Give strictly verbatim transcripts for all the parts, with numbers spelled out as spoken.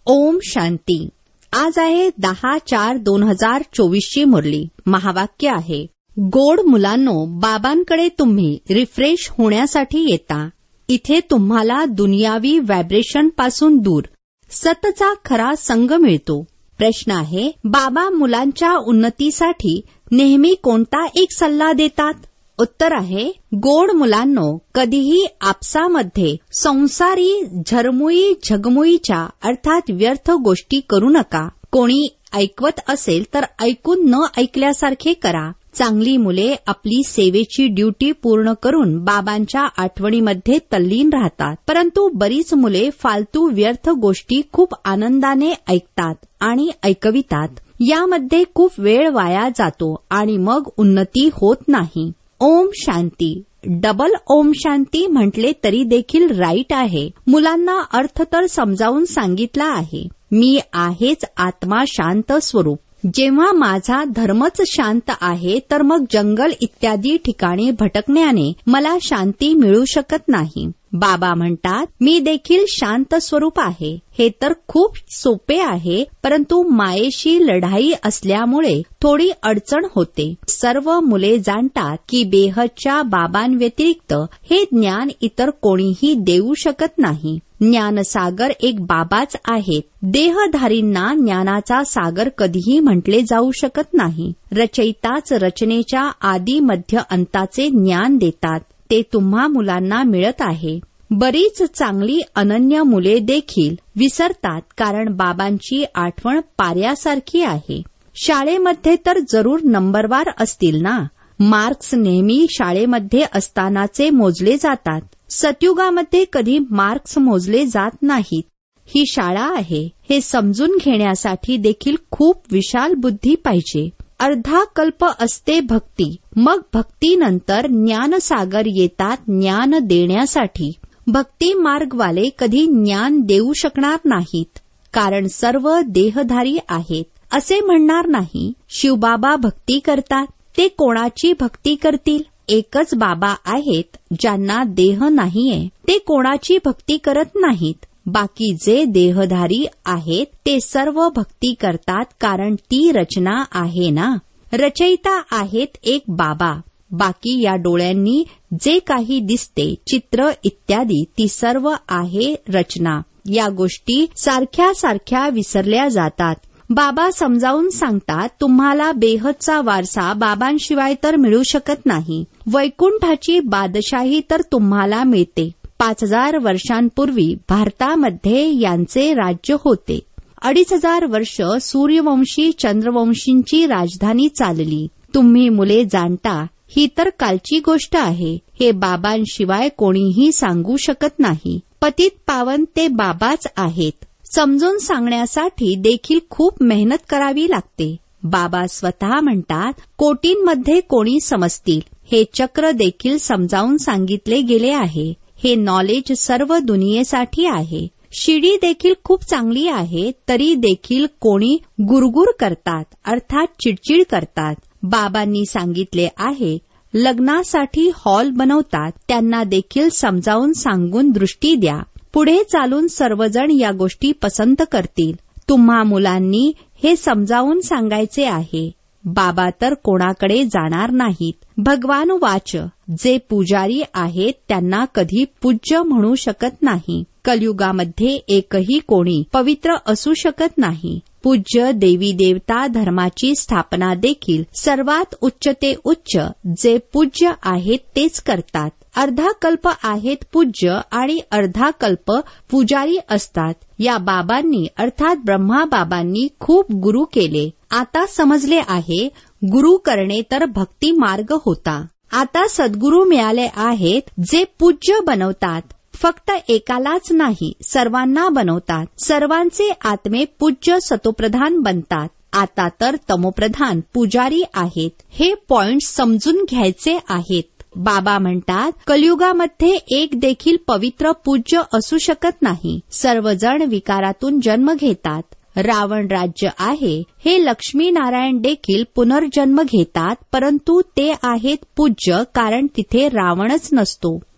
ओम शांती. आज आहे दहा चार दोन हजार चोवीस ची मुरली. महावाक्य आहे, गोड मुलांनो, बाबांकडे तुम्ही रिफ्रेश होण्यासाठी येता. इथे तुम्हाला दुनियावी व्हायब्रेशन पासून दूर सतचा खरा संग मिळतो. प्रश्न आहे, बाबा मुलांच्या उन्नतीसाठी नेहमी कोणता एक सल्ला देतात? उत्तर आहे, गोड मुलांनो, कधीही आपसामध्ये संसारी झरमुई झगमुईच्या अर्थात व्यर्थ गोष्टी करू नका. कोणी ऐकवत असेल तर ऐकून न ऐकल्यासारखे करा. चांगली मुले आपली सेवेची ड्युटी पूर्ण करून बाबांच्या आठवणीमध्ये तल्लीन राहतात. परंतु बरीच मुले फालतू व्यर्थ गोष्टी खूप आनंदाने ऐकतात आणि ऐकवितात. यामध्ये खूप वेळ वाया जातो आणि मग उन्नती होत नाही. ओम शांती. डबल ओम शांती म्हटले तरी देखील राईट आहे. मुलांना अर्थ तर समजावून सांगितला आहे. मी आहेच आत्मा शांत स्वरूप. जेव्हा माझा धर्मच शांत आहे तर मग जंगल इत्यादी ठिकाणी भटकण्याने मला शांती मिळू शकत नाही. बाबा म्हणतात, मी देखील शांत स्वरूप आहे. हे तर खूप सोपे आहे, परंतु मायेशी लढाई असल्यामुळे थोडी अडचण होते. सर्व मुले जाणतात की बेहदच्या बाबांव्यतिरिक्त हे ज्ञान इतर कोणीही देऊ शकत नाही. ज्ञानसागर एक बाबाच आहेत. देहधारींना ज्ञानाचा सागर कधीही म्हटले जाऊ शकत नाही. रचयिताच रचनेच्या आदी मध्य अंताचे ज्ञान देतात. ते तुम्हा मुलांना मिळत आहे. बरीच चांगली अनन्य मुले देखील विसरतात, कारण बाबांची आठवण पाऱ्यासारखी आहे. शाळेमध्ये तर जरूर नंबरवार असतील ना. मार्क्स नेहमी शाळेमध्ये असतानाचे मोजले जातात. सतयुगामध्ये कधी मार्क्स मोजले जात नाहीत. ही शाळा आहे हे समजून घेण्यासाठी देखील खूप विशाल बुद्धी पाहिजे. अर्धा कल्प असते भक्ती, मग भक्तीनंतर ज्ञानसागर येतात ज्ञान देण्यासाठी. भक्ती मार्गवाले कधी ज्ञान देऊ शकणार नाहीत, कारण सर्व देहधारी आहेत. असे म्हणणार नाही, शिवबाबा भक्ती करतात. ते कोणाची भक्ती करतील? एकच बाबा आहेत ज्यांना देह नाहीये. ते कोणाची भक्ती करत नाहीत. बाकी जे देहधारी आहेत ते सर्व भक्ती करतात, कारण ती रचना आहे ना. रचयिता आहेत एक बाबा. बाकी या डोळ्यांनी जे काही दिसते, चित्र इत्यादी, ती सर्व आहे रचना. या गोष्टी सारख्या सारख्या विसरल्या जातात. बाबा समजावून सांगतात, तुम्हाला बेहदचा वारसा बाबांशिवाय तर मिळू शकत नाही. वैकुंठाची बादशाही तर तुम्हाला मिळते. पाच हजार वर्षांपूर्वी भारतामध्ये यांचे राज्य होते. अडीच हजार वर्ष सूर्यवंशी चंद्रवंशींची राजधानी चालली. तुम्ही मुले जाणता, ही तर कालची गोष्ट आहे. हे बाबांशिवाय कोणीही सांगू शकत नाही. पतित पावन ते बाबाच आहेत. समजून सांगण्यासाठी देखील खूप मेहनत करावी लागते. बाबा स्वतः म्हणतात, कोटींमध्ये कोणी समजतील. हे चक्र देखील समजावून सांगितले गेले आहे. हे नॉलेज सर्व दुनियेसाठी आहे. शिडी देखील खूप चांगली आहे, तरी देखील कोणी गुरगुर करतात, अर्थात चिडचिड करतात. बाबांनी सांगितले आहे, लग्नासाठी हॉल बनवतात, त्यांना देखील समजावून सांगून दृष्टी द्या. पुढे चालून सर्वजण या गोष्टी पसंत करतील. तुम्हा मुलांनी हे समजावून सांगायचे आहे. बाबा तर कोणाकडे जाणार नाहीत. भगवान वाच, जे पुजारी आहेत त्यांना कधी पूज्य म्हणू शकत नाही. कलियुगामध्ये एकही कोणी पवित्र असू शकत नाही. पूज्य देवी देवता धर्माची स्थापना देखील सर्वात उच्च ते उच्च जे पूज्य आहेत तेच करतात. अर्धा कल्प आहेत पूज्य आणि अर्धा कल्प पुजारी असतात. या बाबांनी अर्थात ब्रह्मा बाबांनी खूप गुरु केले. आता समजले आहे, गुरु करणे तर भक्ती मार्ग होता. आता सद्गुरू मिळाले आहेत जे पूज्य बनवतात. फक्त एकालाच नाही, सर्वांना बनवतात. सर्वांचे आत्मे पूज्य सतोप्रधान बनतात. आता तर तमोप्रधान पुजारी आहेत. हे पॉइंट्स समजून घ्यायचे आहेत. बाबा म्हणतात, कलियुगामध्ये एक देखील पवित्र पूज्य असू शकत नाही. सर्वजण विकारातून जन्म घेतात. रावण राज्य आहे, हे लक्ष्मी नारायण देखील पुनर्जन्म घेतात, परंतु ते आहेत पूज्य, कारण तिथे रावणच नसतो.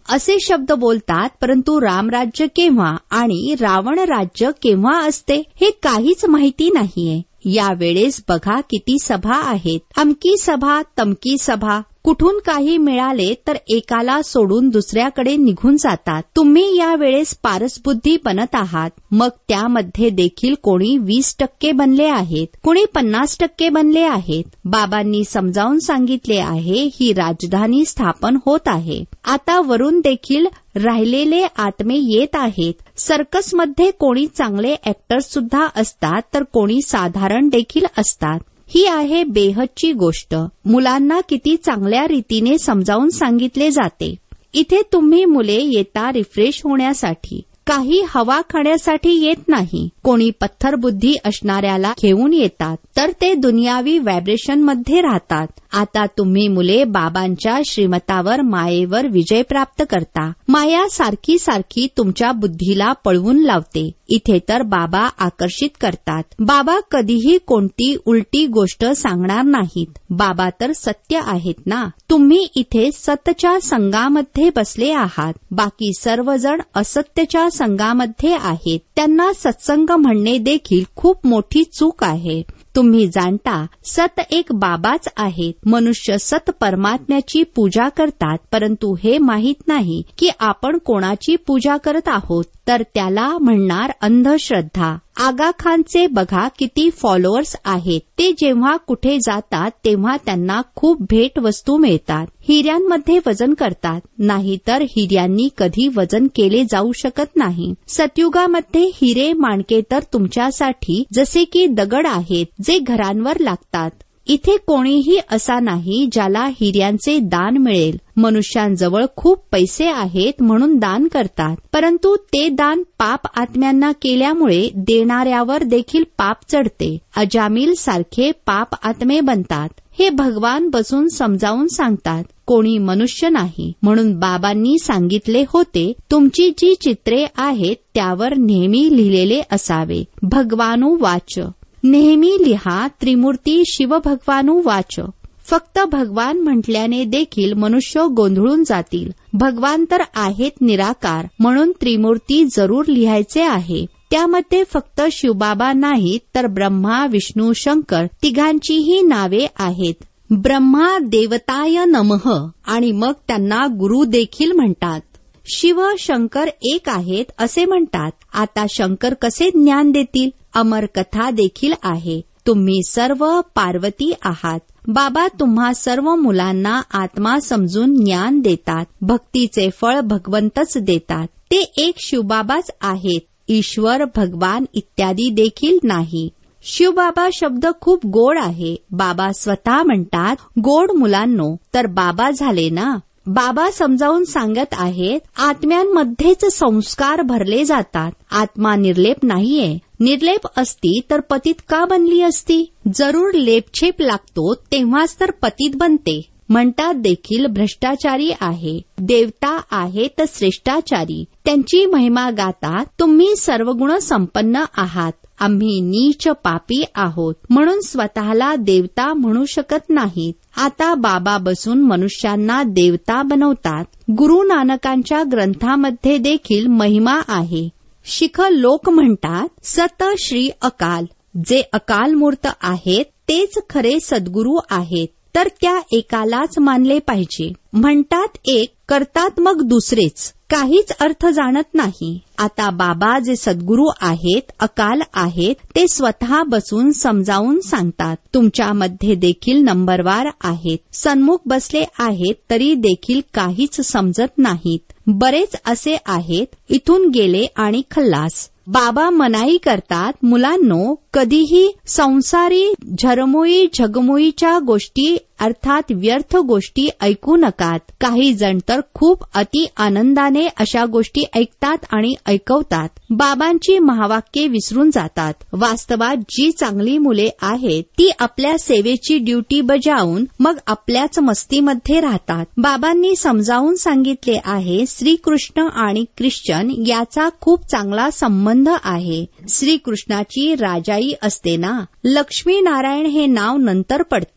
असे शब्द बोलतात, परंतु रामराज्य केव्हा आणि रावण राज्य केव्हा असते हे काहीच माहिती नाहीये. यावेळेस बघा किती सभा आहेत. अमकी सभा, तमकी सभा. कुठून काही मिळाले तर एकाला सोडून दुसऱ्याकडे निघून जातात. तुम्ही यावेळेस पारसबुद्धी बनत आहात. मग त्यामध्ये देखील कोणी वीस टक्के बनले आहेत, कोणी पन्नास टक्के बनले आहेत. बाबांनी समजावून सांगितले आहे ही राजधानी स्थापन होत आहे. आता वरून देखील राहिलेले आत्मे येत आहेत. सर्कसमध्ये कोणी चांगले ऍक्टर्स सुद्धा असतात तर कोणी साधारण देखील असतात. ही आहे बेहदची गोष्ट. मुलांना किती चांगल्या रीतीने समजावून सांगितले जाते. इथे तुम्ही मुले येता रिफ्रेश होण्यासाठी, काही हवा खाण्यासाठी येत नाही. कोणी पत्थर बुद्धी असणाऱ्याला घेऊन येतात तर ते दुनियावी व्हायब्रेशन मध्ये राहतात. आता तुम्ही मुले बाबांच्या श्रीमतावर, मायेवर विजय प्राप्त करता. माया सारखी सारखी तुमच्या बुद्धीला पळवून लावते. इथे तर बाबा आकर्षित करतात. बाबा कधीही कोणती उलटी गोष्ट सांगणार नाहीत. बाबा तर सत्य आहेत ना. तुम्ही इथे सत्यच्या संघामध्ये बसले आहात. बाकी सर्वजण असत्यच्या संघामध्ये आहेत. त्यांना सत्संग म्हणणे देखील खूप मोठी चूक आहे. तुम्ही जाणता सत एक बाबाच आहेत. मनुष्य सत परमात्म्याची पूजा करतात, परंतु हे माहीत नाही की आपण कोणाची पूजा करत आहोत, तर त्याला म्हणणार अंधश्रद्धा. आगा खानचे बघा किती फॉलोअर्स आहेत. ते जेव्हा कुठे जातात तेव्हा त्यांना खूप भेट वस्तू मिळतात. हिऱ्यांमध्ये वजन करतात, नाहीतर हिऱ्यांनी कधी वजन केले जाऊ शकत नाही. सतयुगामध्ये हिरे माणके तर तुमच्यासाठी जसे की दगड आहेत जे घरांवर लागतात. इथे कोणीही असा नाही ज्याला हिऱ्यांचे दान मिळेल. मनुष्यांजवळ खूप पैसे आहेत म्हणून दान करतात, परंतु ते दान पाप आत्म्यांना केल्यामुळे देणाऱ्यावर देखील पाप चढते. अजामिल सारखे पाप आत्मे बनतात. हे भगवान बसून समजावून सांगतात. कोणी मनुष्य नाही. म्हणून बाबांनी सांगितले होते तुमची जी चित्रे आहेत त्यावर नेहमी लिहिलेले असावे. भगवानु वाच. नेहमी लिहा त्रिमूर्ती शिवभगवानु वाच. फक्त भगवान म्हटल्याने देखील मनुष्य गोंधळून जातील. भगवान तर आहेत निराकार, म्हणून त्रिमूर्ती जरूर लिहायचे आहे. त्यामध्ये फक्त शिवबाबा नाहीत तर ब्रह्मा, विष्णू, शंकर तिघांचीही नावे आहेत. ब्रह्मा देवताय नमः आणि मग त्यांना गुरु देखील म्हणतात. शिव शंकर एक आहेत असे म्हणतात. आता शंकर कसे ज्ञान देतील? अमर कथा देखील आहे. तुम्ही सर्व पार्वती आहात. बाबा तुम्हा सर्व मुलांना आत्मा समजून ज्ञान देतात. भक्तीचे फळ भगवंतच देतात. ते एक शिवबाबाच आहेत. ईश्वर, भगवान इत्यादी देखील नाही. शिवबाबा शब्द खूप गोड आहे. बाबा स्वतः म्हणतात गोड मुलांनो, तर बाबा झाले ना. बाबा समजावून सांगत आहेत आत्म्यांमध्येच संस्कार भरले जातात. आत्मा निर्लेप नाहीये. निर्लेप असती तर पतित का बनली असती? जरूर लेपछेप लागतो तेव्हाच तर पतित बनते. म्हणतात देखील भ्रष्टाचारी आहे. देवता आहेत श्रेष्ठाचारी. त्यांची महिमा गातात. तुम्ही सर्वगुण संपन्न आहात. आम्ही नीच पापी आहोत म्हणून स्वतःला देवता म्हणू शकत नाहीत. आता बाबा बसून मनुष्यांना देवता बनवतात. गुरु नानकांच्या ग्रंथामध्ये देखील महिमा आहे. शिख लोक म्हणतात सत श्री अकाल. जे अकाल मूर्त आहेत तेच खरे सद्गुरू आहेत. तर त्या एकालाच मानले पाहिजे. म्हणतात एक, करतात मग दुसरेच. काहीच अर्थ जाणत नाही. आता बाबा जे सद्गुरू आहेत, अकाल आहेत, ते स्वतः बसून समजावून सांगतात. तुमच्यामध्ये देखील नंबरवार आहेत. सन्मुख बसले आहेत तरी देखील काहीच समजत नाहीत. बरेच असे आहेत इथून गेले आणि खल्लास. बाबा मनाई करतात मुलांनो, कधीही संसारी झरमुई झगमुईच्या गोष्टी अर्थात व्यर्थ गोष्टी ऐकू नकात. काही जण तर खूप अति आनंदाने अशा गोष्टी ऐकतात आणि ऐकवतात. बाबांची महावाक्ये विसरून जातात. वास्तवात जी चांगली मुले आहेत ती आपल्या सेवेची ड्युटी बजावून मग आपल्याच मस्तीमध्ये राहतात. बाबांनी समजावून सांगितले आहे श्रीकृष्ण आणि ख्रिश्चन याचा खूप चांगला संबंध आहे. श्रीकृष्णाची राजाई असते ना. लक्ष्मी नारायण हे नाव नंतर पडते.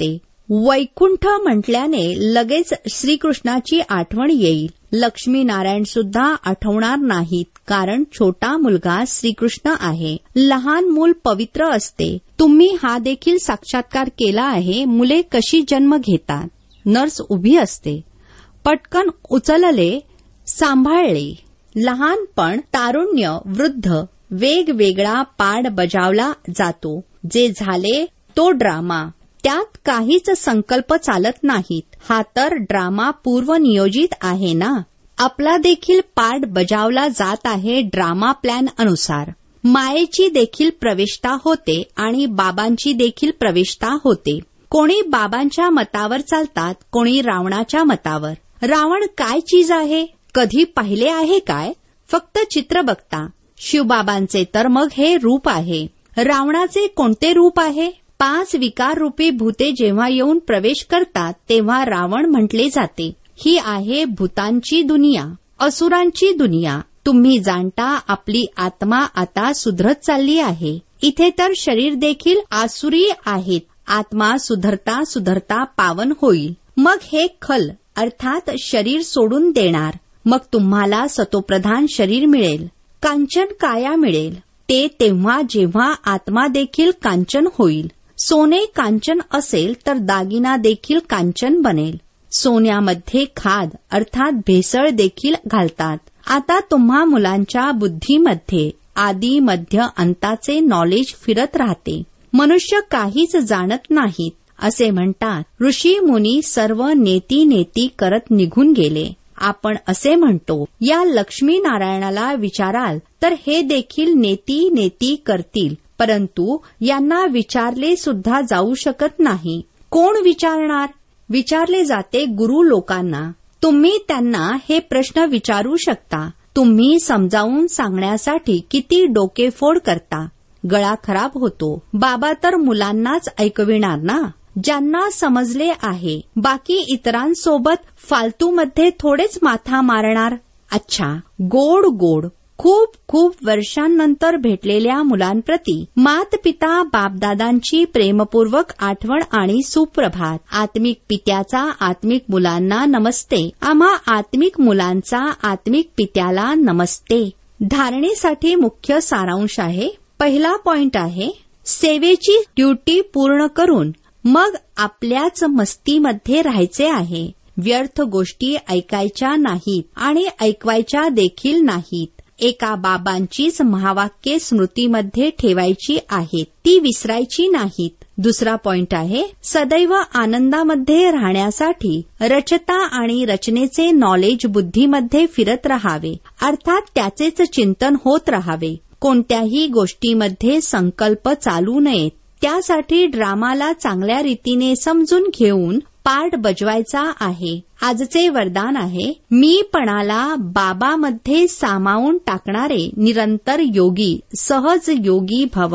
वैकुंठ म्हटल्याने लगेच श्रीकृष्णाची आठवण येईल. लक्ष्मीनारायण सुद्धा आठवणार नाहीत, कारण छोटा मुलगा श्रीकृष्ण आहे. लहान मूल पवित्र असते. तुम्ही हा देखील साक्षात्कार केला आहे. मुले कशी जन्म घेतात. नर्स उभी असते. पटकन उचलले, सांभाळले. लहानपण, तारुण्य, वृद्ध, वेगवेगळा पाड बजावला जातो. जे झाले तो ड्रामा. त्यात काहीच संकल्प चालत नाहीत. हा तर ड्रामा पूर्वनियोजित आहे ना. आपला देखील पार्ट बजावला जात आहे ड्रामा प्लॅन अनुसार. मायेची देखील प्रवेशता होते आणि बाबांची देखील प्रवेशता होते. कोणी बाबांच्या मतावर चालतात, कोणी रावणाच्या मतावर. रावण काय चीज आहे, कधी पाहिले आहे काय? फक्त चित्र बघता. शिवबाबांचे तर मग हे रूप आहे. रावणाचे कोणते रूप आहे? पाच विकार रूपी भूते जेव्हा येऊन प्रवेश करतात तेव्हा रावण म्हटले जाते. ही आहे भूतांची दुनिया, असुरांची दुनिया. तुम्ही जाणता आपली आत्मा आता सुधरत चालली आहे. इथे तर शरीर देखील आसुरी आहेत. आत्मा सुधरता सुधरता पावन होईल. मग हे खल अर्थात शरीर सोडून देणार. मग तुम्हाला सतोप्रधान शरीर मिळेल, कांचन काया मिळेल. ते तेव्हा जेव्हा आत्मा देखील कांचन होईल. सोने कांचन असेल तर दागिना देखील कांचन बनेल. सोन्यामध्ये खाद अर्थात भेसळ देखील घालतात. आता तुम्हा मुलांच्या बुद्धीमध्ये आदी मध्य अंताचे नॉलेज फिरत राहते. मनुष्य काहीच जाणत नाहीत असे म्हणतात. ऋषी मुनी सर्व नेती नेती करत निघून गेले. आपण असे म्हणतो. या लक्ष्मीनारायणाला विचाराल तर हे देखील नेती नेती करतील, परंतु यांना विचारले सुद्धा जाऊ शकत नाही. कोण विचारणार? विचारले जाते गुरु लोकांना. तुम्ही त्यांना हे प्रश्न विचारू शकता. तुम्ही समजावून सांगण्यासाठी किती डोकेफोड करता. गळा खराब होतो. बाबा तर मुलांनाच ऐकविणार ना, ज्यांना समजले आहे. बाकी इतरांसोबत फालतूमध्ये थोडेच माथा मारणार. अच्छा, गोड गोड खूप खूप वर्षांनंतर भेटलेल्या मुलांप्रती मात पिता बापदादांची प्रेमपूर्वक आठवण आणि सुप्रभात. आत्मिक पित्याचा आत्मिक मुलांना नमस्ते. आम्हा आत्मिक मुलांचा आत्मिक पित्याला नमस्ते. धारणेसाठी मुख्य सारांश आहे. पहिला पॉइंट आहे, सेवेची ड्युटी पूर्ण करून मग आपल्याच मस्तीमध्ये राहायचे आहे. व्यर्थ गोष्टी ऐकायच्या नाहीत आणि ऐकवायच्या देखील नाहीत. एका बाबांचीच महावाक्ये स्मृतीमध्ये ठेवायची आहेत, ती विसरायची नाहीत. दुसरा पॉइंट आहे, सदैव आनंदामध्ये राहण्यासाठी रचता आणि रचनेचे नॉलेज बुद्धीमध्ये फिरत राहावे, अर्थात त्याचेच चिंतन होत राहावे. कोणत्याही गोष्टीमध्ये संकल्प चालू नयेत. त्यासाठी ड्रामाला चांगल्या रीतीने समजून घेऊन पार्ट बजवायचा आहे. आजचे वरदान आहे, मीपणाला बाबामध्ये सामावून टाकणारे निरंतर योगी सहज योगी भव.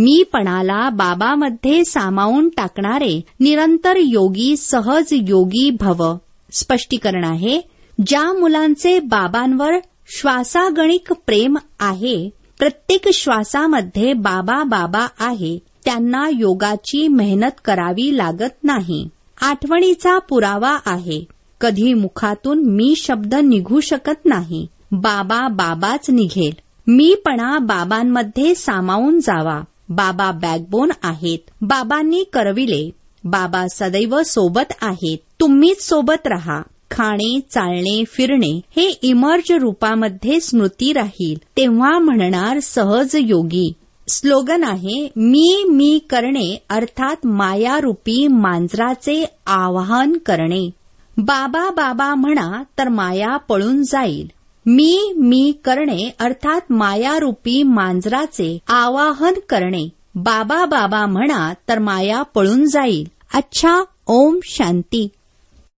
मीपणाला बाबामध्ये सामावून टाकणारे निरंतर योगी सहज योगी भव. स्पष्टीकरण आहे, ज्या मुलांचे बाबांवर श्वासागणिक प्रेम आहे, प्रत्येक श्वासामध्ये बाबा बाबा आहे, त्यांना योगाची मेहनत करावी लागत नाही. आठवणीचा पुरावा आहे. कधी मुखातून मी शब्द निघू शकत नाही. बाबा बाबाच निघेल. मीपणा बाबांमध्ये सामावून जावा. बाबा बॅकबोन आहेत. बाबांनी करविले. बाबा सदैव सोबत आहेत. तुम्हीच सोबत राहा. खाणे, चालणे, फिरणे हे इमर्ज रूपामध्ये स्मृती राहील. तेव्हा म्हणणार सहज योगी. स्लोगन आहे, मी मी करणे अर्थात मायारूपी मांजराचे आवाहन करणे. बाबा बाबा म्हणा तर माया पळून जाईल. मी मी करणे अर्थात मायारूपी मांजराचे आवाहन करणे. बाबा बाबा म्हणा तर माया पळून जाईल. अच्छा, ओम शांती.